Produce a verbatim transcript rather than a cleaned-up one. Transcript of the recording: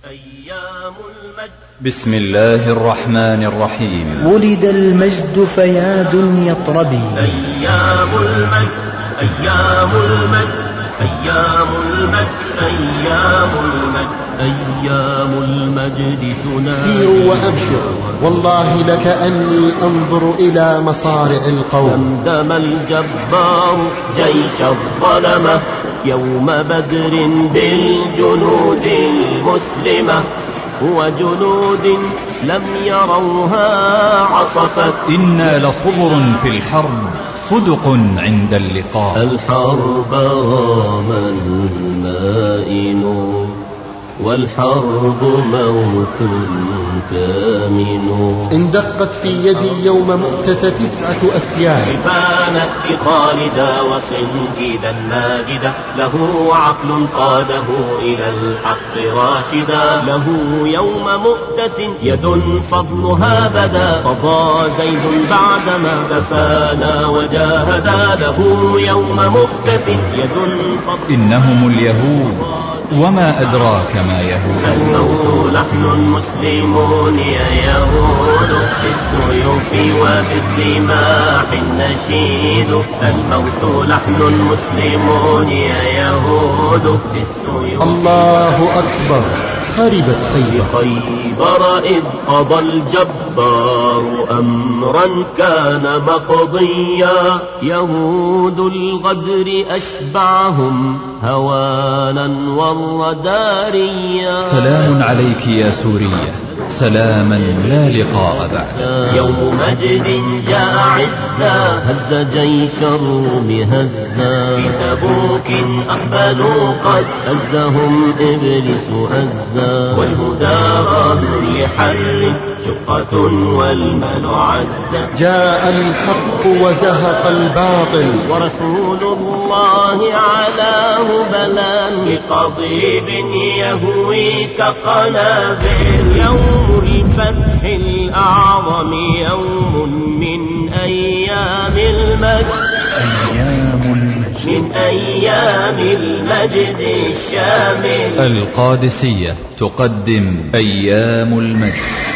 أيام المجد. بسم الله الرحمن الرحيم. ولد المجد فيا دنيا اطربي. أيام المجد أيام المجد أيام المجد أيام المجد أيام المجد تنادي. سيروا وأبشروا والله لكأني أنظر إلى مصارع القوم. دمدم الجبار جيش الظلمة يوم بدر بالجنود المسلمة وجنود لم يروها عصفت. إنا لصبر في الحرب صدق عند اللقاء. الحرب رام المائن والحرب موت كامن. إن دقت في يدي يوم مؤتة تسعة أسياف. كانت خالدا وصنجيدا ماجدا له عقل قاده إلى الحق راشدا. له يوم مؤتة يد فضلها بدا قضى زيد بعدما تفانى وجاهدا. له يوم مؤتة يد فضلها. إنهم اليهود وما أدراك ما يهود. الموت لحن مسلمون يا يهود بالسيوف وبالرماح النشيد. الموت لحن مسلمون يا يهود بالسيوف. الله أكبر خربت خيبر. خيبر إذ قضى الجبار أمرا كان مقضيا. يهود الغدر أشبعهم هوانا والرداريا. سلام عليك يا سورية سلاما لا لقاء بعد. يوم مجد جاء عزا هز جيش الروم هزا. في تبوك أقبلوا قد هزهم إبليس هزا. والهدى رهن لحل شقة والمال عزا. جاء الحق وزهق الباطل ورسول الله علاه بلا بقضيب يهوي كقنابل. يوم الفتح الأعظم يوم من أيام المجد. أيام المجد من أيام المجد الشامل. القادسية تقدم أيام المجد.